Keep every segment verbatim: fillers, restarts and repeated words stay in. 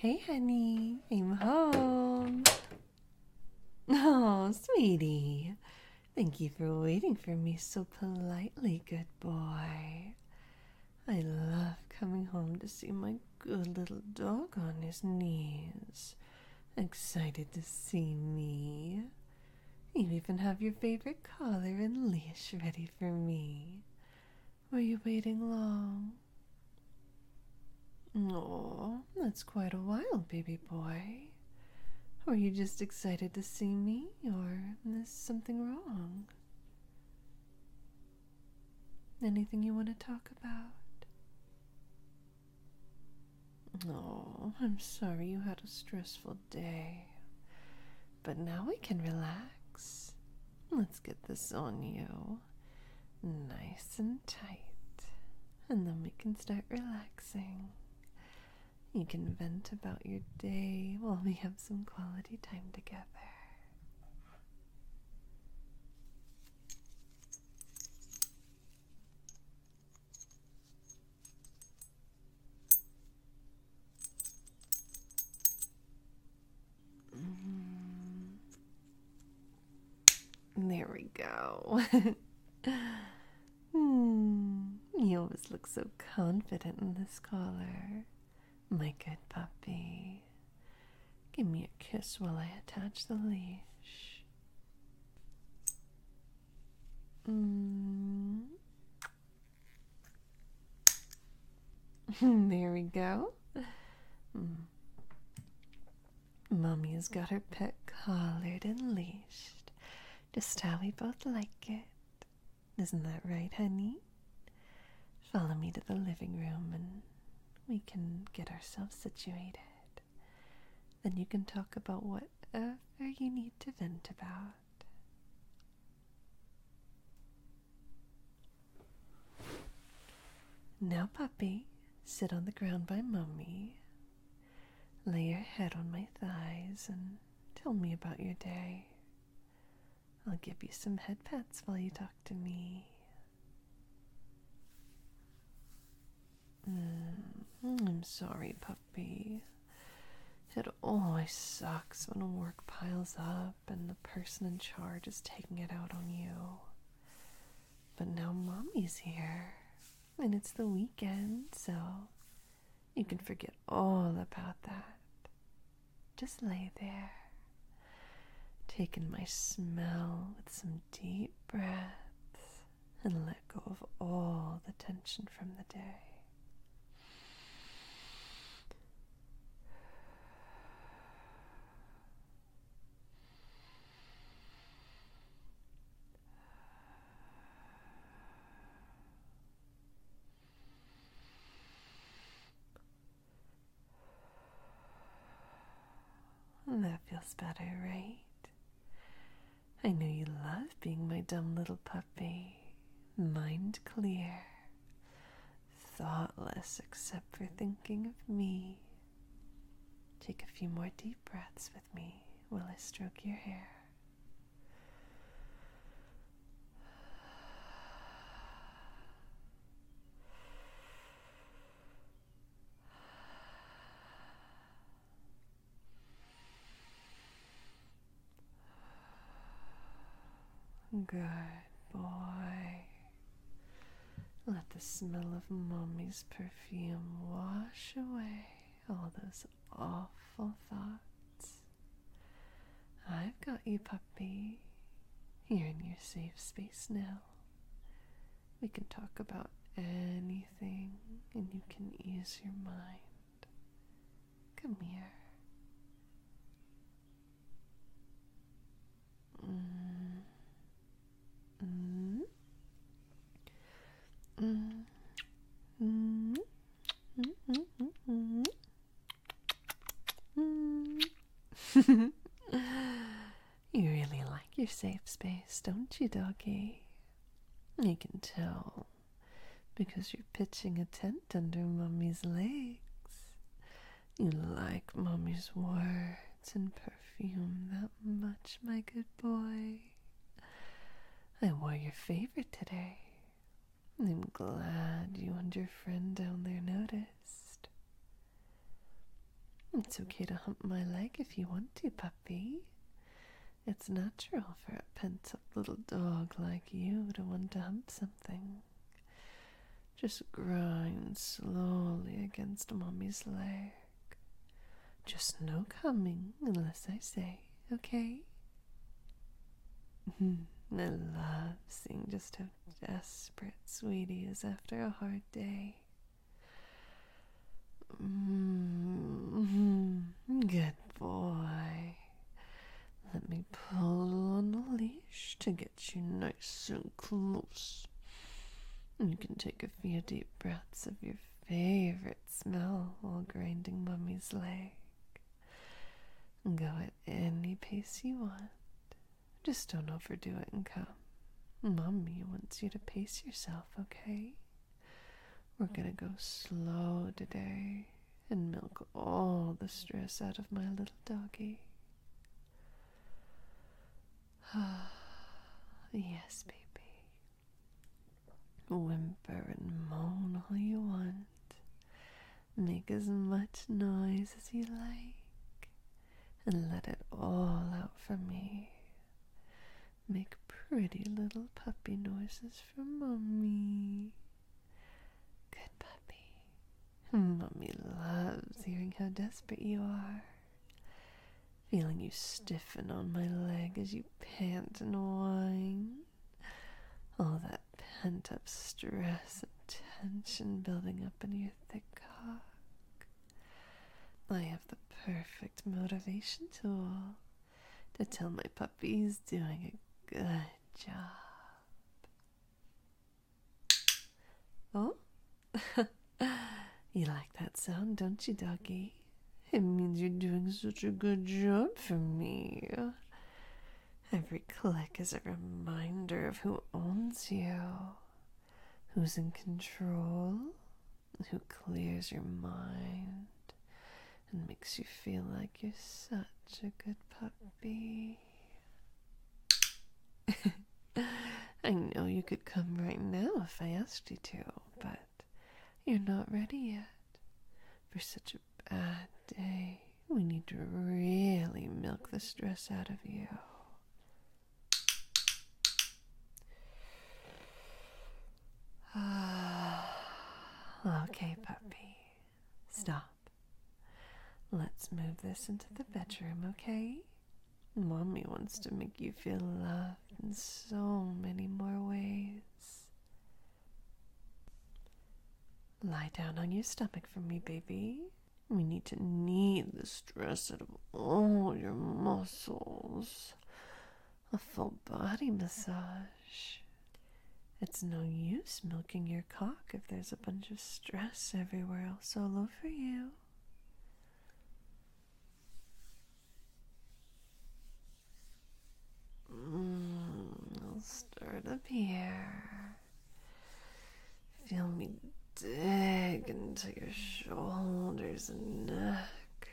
Hey, honey, I'm home. Oh, sweetie. Thank you for waiting for me so politely, good boy. I love coming home to see my good little dog on his knees, excited to see me. You even have your favorite collar and leash ready for me. Were you waiting long? Oh, that's quite a while, baby boy. Were you just excited to see me, or is something wrong? Anything you want to talk about? Oh, I'm sorry you had a stressful day. But now we can relax. Let's get this on you. Nice and tight. And then we can start relaxing. You can vent about your day while we have some quality time together. Mm. There we go. hmm. You always look so confident in this collar. My good puppy. Give me a kiss while I attach the leash. Mm. There we go. Mm. Mommy has got her pet collared and leashed, just how we both like it. Isn't that right, honey? Follow me to the living room and we can get ourselves situated. Then you can talk about whatever you need to vent about. Now, puppy, sit on the ground by Mommy. Lay your head on my thighs and tell me about your day. I'll give you some head pats while you talk to me. Mm, I'm sorry, puppy. It always sucks when work piles up and the person in charge is taking it out on you. But now Mommy's here, and it's the weekend, so you can forget all about that. Just lay there, taking my smell with some deep breaths, and let go of all the tension from the day. That feels better, right? I know you love being my dumb little puppy. Mind clear. Thoughtless except for thinking of me. Take a few more deep breaths with me while I stroke your hair. Good boy. Let the smell of Mommy's perfume wash away all those awful thoughts. I've got you, puppy. You're in your safe space now. We can talk about anything and you can ease your mind. Come here. Mm. Mm. Mm. Mm. Mm. Mm. Mm. Mm. You really like your safe space, don't you, doggy? I can tell, because you're pitching a tent under Mommy's legs. You like Mommy's words and perfume that much, my good boy. I wore your favorite today. I'm glad you and your friend down there noticed. It's okay to hump my leg if you want to, puppy. It's natural for a pent-up little dog like you to want to hump something. Just grind slowly against Mommy's leg. Just no coming unless I say, okay? I love seeing just how desperate Sweetie is after a hard day. Mm-hmm. Good boy. Let me pull on the leash to get you nice and close. You can take a few deep breaths of your favorite smell while grinding Mummy's leg. Go at any pace you want. Just don't overdo it and come. Mommy wants you to pace yourself, okay? We're gonna go slow today and milk all the stress out of my little doggy. Yes, baby. Whimper and moan all you want. Make as much noise as you like. And let it all out for me. Make pretty little puppy noises for Mommy. Good puppy. Mommy loves hearing how desperate you are. Feeling you stiffen on my leg as you pant and whine. All that pent-up stress and tension building up in your thick cock. I have the perfect motivation tool to tell my puppy he's doing a good job. Oh? You like that sound, don't you, doggy? It means you're doing such a good job for me. Every click is a reminder of who owns you, who's in control, who clears your mind, and makes you feel like you're such a good puppy. I know you could come right now if I asked you to, but you're not ready yet. For such a bad day, we need to really milk the stress out of you. Okay, puppy. Stop. Let's move this into the bedroom, okay? Mommy wants to make you feel loved in so many more ways. Lie down on your stomach for me, baby. We need to knead the stress out of all your muscles. A full body massage. It's no use milking your cock if there's a bunch of stress everywhere else all over you. Mm, I'll start up here. Feel me dig into your shoulders and neck,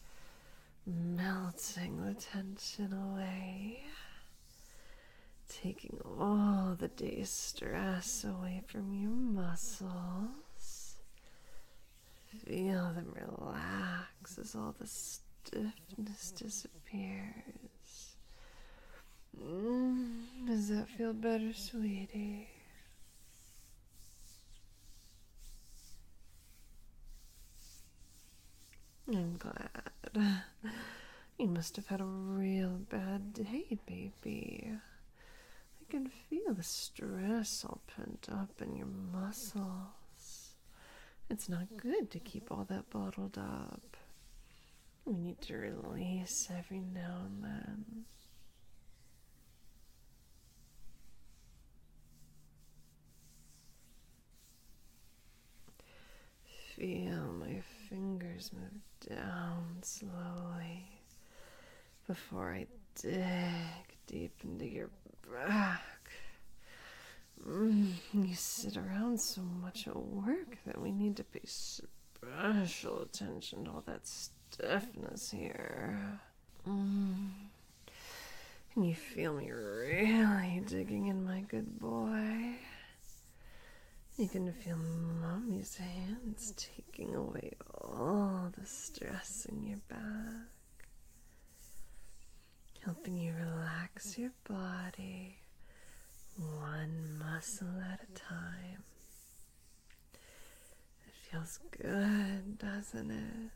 melting the tension away, taking all the day's stress away from your muscles. Feel them relax as all the stiffness disappears. Mm, does that feel better, sweetie? I'm glad. You must have had a real bad day, baby. I can feel the stress all pent up in your muscles. It's not good to keep all that bottled up. We need to release every now and then. Feel my fingers move down slowly before I dig deep into your back. Mm, you sit around so much at work that we need to pay special attention to all that stiffness here. Mm. Can you feel me really digging in, my good boy? You can feel Mommy's hands taking away all the stress in your back. relax your body one muscle at a time. It feels good, doesn't it?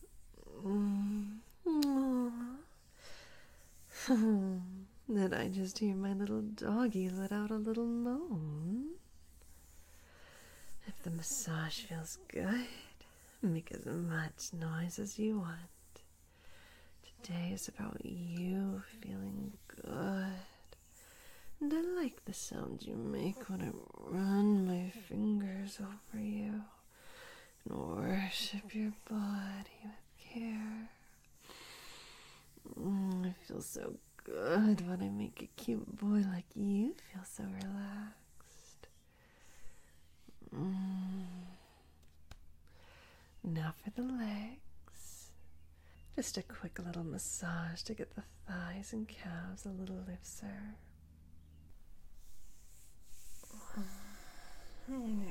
Mm. Did I just hear my little doggy let out a little moan? If the massage feels good, make as much noise as you want. Today is about you feeling good. And I like the sounds you make when I run my fingers over you and worship your body with care. Mm, I feel so good when I make a cute boy like you feel so relaxed. Mm. Now for the legs. Just a quick little massage to get the thighs and calves a little looser. There we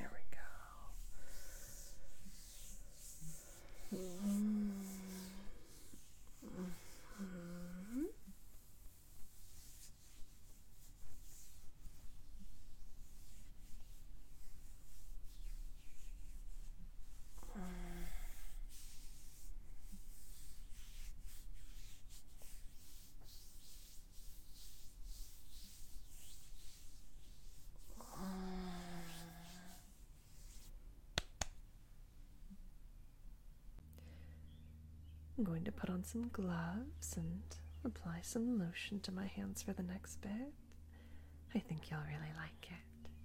go. Mm. Mm-hmm. I'm going to put on some gloves and apply some lotion to my hands for the next bit. I think you'll really like it.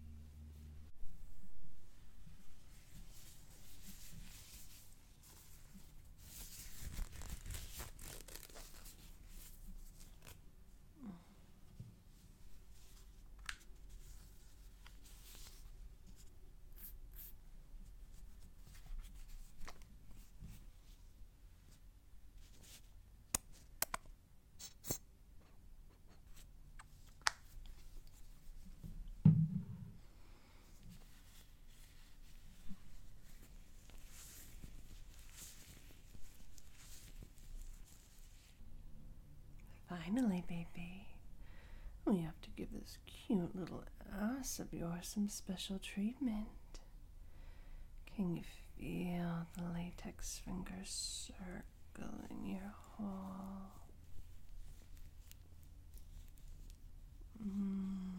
Finally, baby, we have to give this cute little ass of yours some special treatment. Can you feel the latex fingers circling your hole? Mm.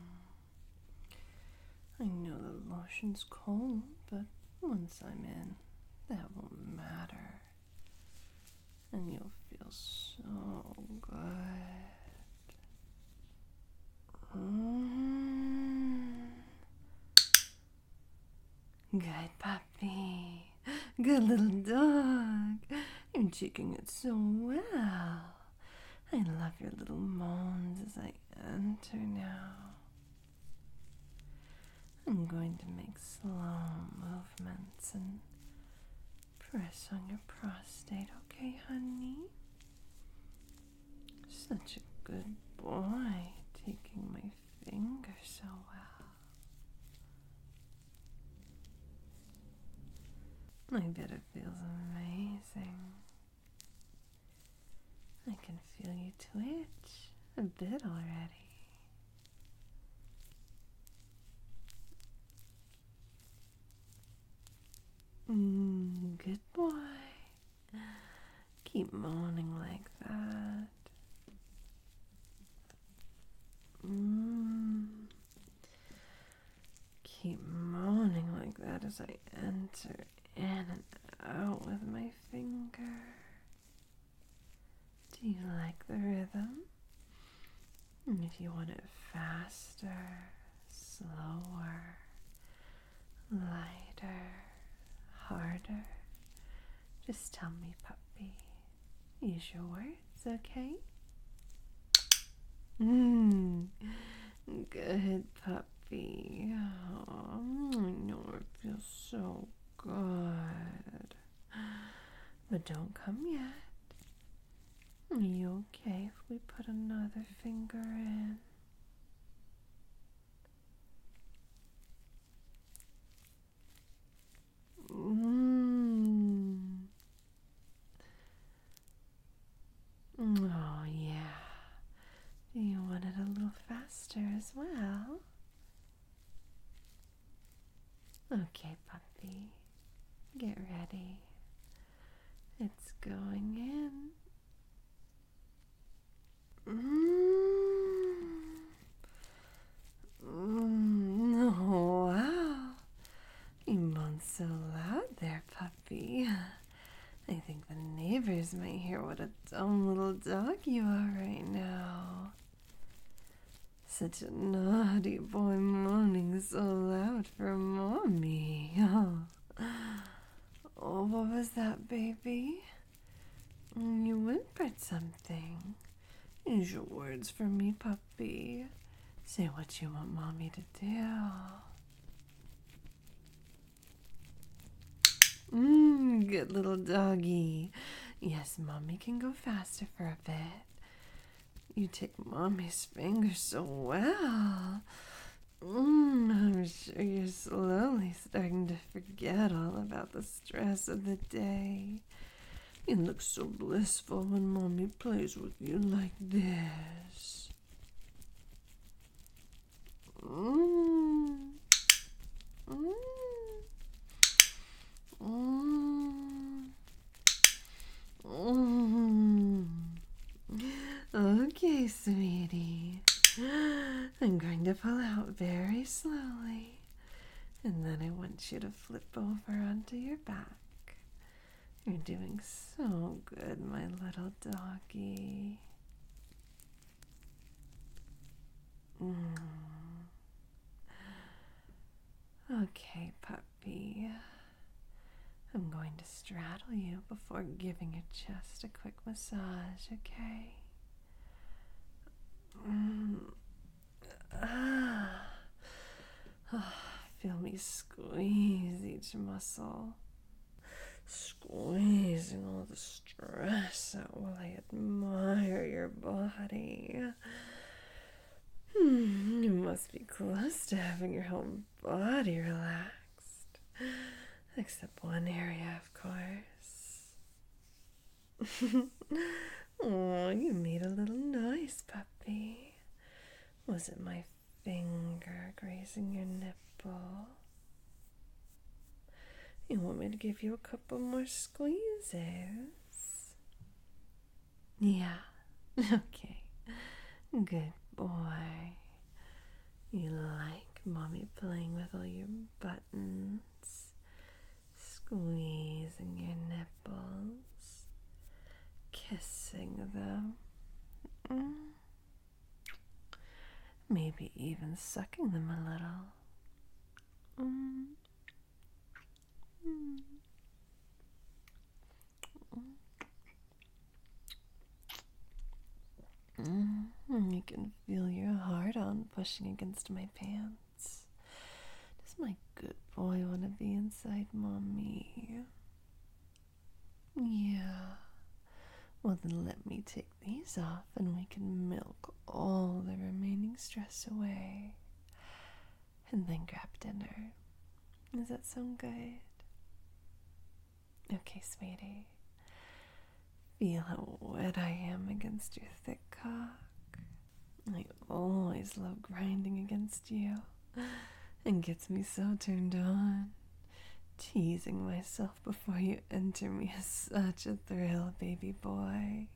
I know the lotion's cold, but once I'm in, that won't matter. And you'll feel so good. Mm. Good puppy. Good little dog. You're taking it so well. I love your little moans as I enter now. I'm going to make slow movements and press on your prostate, okay, honey? Such a good boy, taking my finger so well. I bet it feels amazing. I can feel you twitch a bit already. Mm, good boy. Keep moaning like that. Mm. Keep moaning like that as I enter in and out with my finger. Do you like the rhythm? And if you want it faster, slower, lighter, harder, just tell me, puppy. Use your words, okay? Mmm, good puppy. Oh, I know it feels so good. But don't come yet. Are you okay if we put another finger in? Mmm. Oh, yeah. Do you want Okay, puppy. Get ready. It's going in. Mm. Mm. Oh, wow. You moan so loud there, puppy. I think the neighbors might hear what a dumb little dog you are right now. Such a naughty boy moaning so loud for mommy. Oh, oh what was that, baby? You whimpered something. Use your words for me, puppy. Say what you want mommy to do. Mmm, good little doggy. Yes, mommy can go faster for a bit. You take mommy's fingers so well. Mmm, I'm sure you're slowly starting to forget all about the stress of the day. You look so blissful when mommy plays with you like this. Mmm. Mmm. Mmm. Mmm. Okay, sweetie. I'm going to pull out very slowly. And then I want you to flip over onto your back. You're doing so good, my little doggy. Mm. Okay, puppy. I'm going to straddle you before giving your chest a quick massage, okay? Mm. Ah. Oh, feel me squeeze each muscle. Squeezing all the stress out while I admire your body. Hmm, you must be close to having your whole body relaxed. Except one area, of course. Oh, you made a little noise, puppy. Was it my finger grazing your nipple? You want me to give you a couple more squeezes? Yeah, okay. Good boy. You like mommy playing with all your buttons, squeezing your nipples, kissing them, mm. Maybe even sucking them a little. Mm. Mm. Mm. You can feel your heart on pushing against my pants. Does my good boy want to be inside mommy? Yeah. Well, then let me take these off and we can milk all the remaining stress away. And then grab dinner. Does that sound good? Okay, sweetie. Feel how wet I am against your thick cock. I always love grinding against you. It gets me so turned on. Teasing myself before you enter me is such a thrill, baby boy.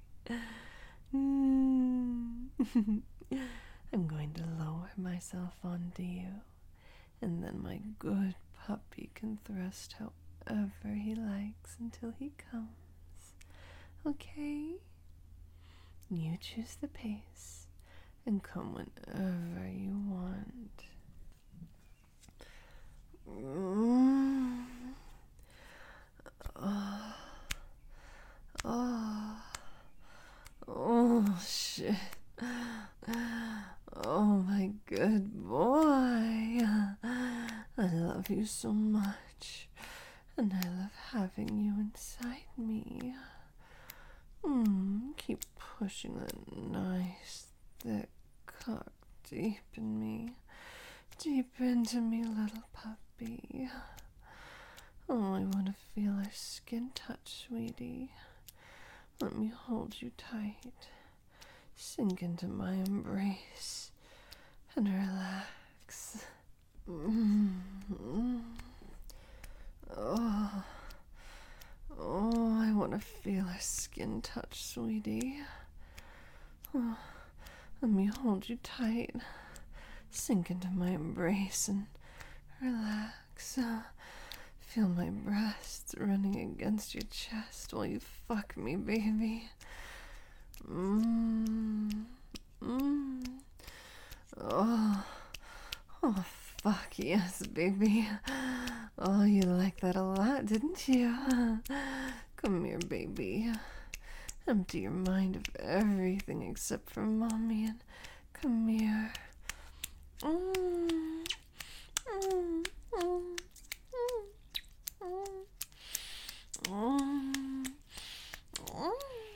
Mm. I'm going to lower myself onto you, and then my good puppy can thrust however he likes until he comes. Okay? You choose the pace and come whenever you want. Mm. Oh. Oh. Oh, shit. Oh, my good boy. I love you so much, and I love having you inside me. Mm, keep pushing that nice, thick cock deep in me. Deep into me, little puppy. Oh, I want to feel our skin touch, sweetie. Let me hold you tight. Sink into my embrace and relax. Mm-hmm. Oh, oh, I want to feel our skin touch, sweetie. Oh, let me hold you tight. Sink into my embrace and relax. Uh, feel my breasts running against your chest while you fuck me, baby. Mmm. Mmm. Oh. Oh, fuck yes, baby. Oh, you liked that a lot, didn't you? Come here, baby. Empty your mind of everything except for mommy and come here. Mm. Mm. Mm. Mm. Mm. Mm.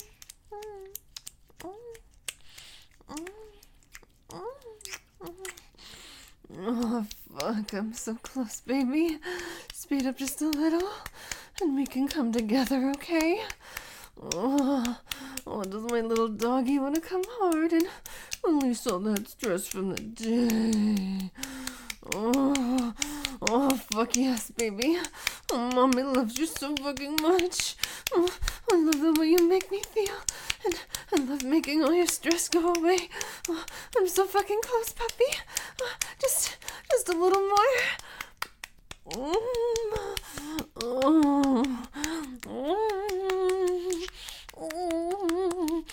Oh, fuck, I'm so close, baby. Speed up just a little, and we can come together, okay? Oh, oh does my little doggy want to come hard and release all that stress from the day? Oh, oh, fuck yes, baby. Oh, mommy loves you so fucking much. Oh, I love the way you make me feel. And I love making all your stress go away. Oh, I'm so fucking close, puppy. Oh, just, just a little more. Mm. Oh. Mm. Mm.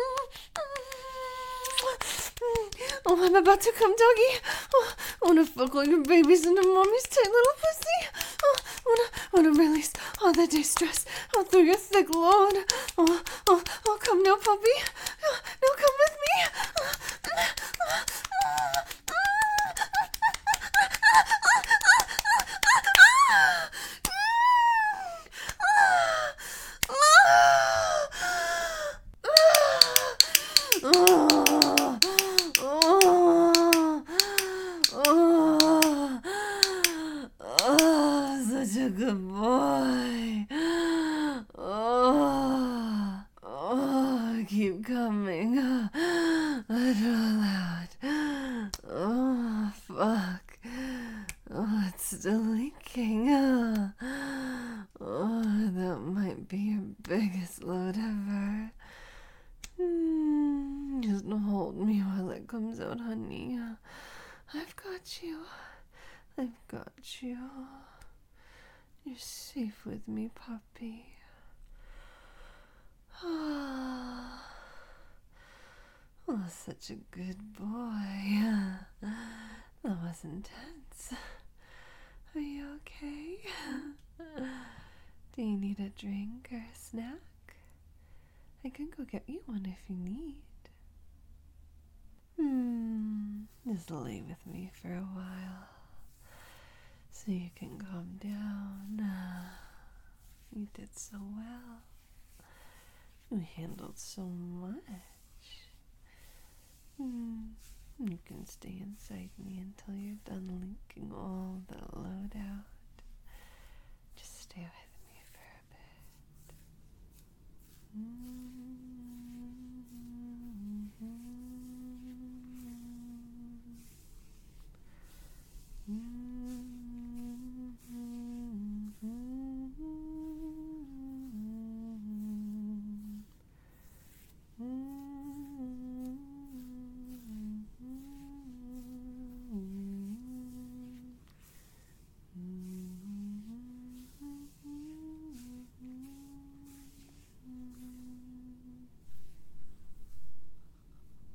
Oh, I'm about to come, doggy. Oh, I wanna fuck all your babies into mommy's tight little pussy. Oh, I wanna, wanna release all that day stress out through your thick load. Oh, oh, oh, come now, puppy. Oh, now come with me. Oh, oh, oh, oh, such a good boy. Oh, oh, keep coming. Let it all out. Oh, fuck. Oh, it's still leaking. Oh, that might be your biggest load ever. Mm, just hold me while it comes out, honey. I've got you. I've got you. You're safe with me, puppy. Oh, such a good boy. That was intense. Are you okay? Do you need a drink or a snack? I can go get you one if you need. Hmm, just lay with me for a while so you can calm down. You did so well. You handled so much. Hmm, you can stay inside me until you're done linking all the load out. Just stay with